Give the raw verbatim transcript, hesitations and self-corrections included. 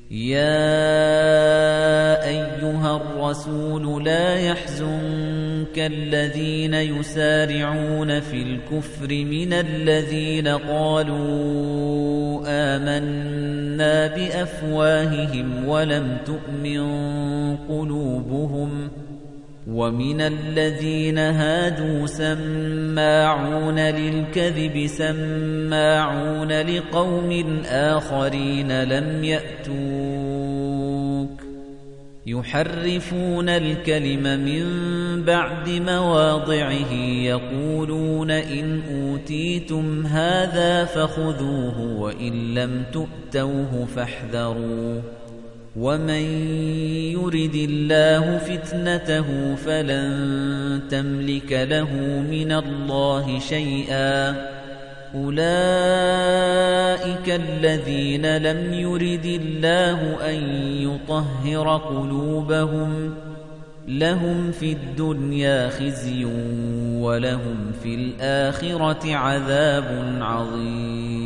يَا أَيُّهَا الرَّسُولُ لَا يَحْزُنكَ الَّذِينَ يُسَارِعُونَ فِي الْكُفْرِ مِنَ الَّذِينَ قَالُوا آمَنَّا بِأَفْوَاهِهِمْ وَلَمْ تُؤْمِنْ قُلُوبُهُمْ وَمِنَ الَّذِينَ هَادُوا سَمَّاعُونَ لِلْكَذِبِ سَمَّاعُونَ لِقَوْمٍ آخَرِينَ لَمْ يَأْتُوكَ يُحَرِّفُونَ الْكَلِمَ مِنْ بَعْدِ مَوَاضِعِهِ يَقُولُونَ إِنْ أُوتِيتُمْ هَذَا فَخُذُوهُ وَإِنْ لَمْ تُؤْتَوْهُ فَاحْذَرُوا وَمَن يُرِدِ اللَّهُ فِتْنَتَهُ فَلَن تَمْلِكَ لَهُ مِنَ اللَّهِ شَيْئًا أُولَئِكَ الَّذِينَ لَمْ يُرِدِ اللَّهُ أَن يُطَهِّرَ قُلُوبَهُمْ لَهُمْ فِي الدُّنْيَا خِزْيٌ وَلَهُمْ فِي الْآخِرَةِ عَذَابٌ عَظِيمٌ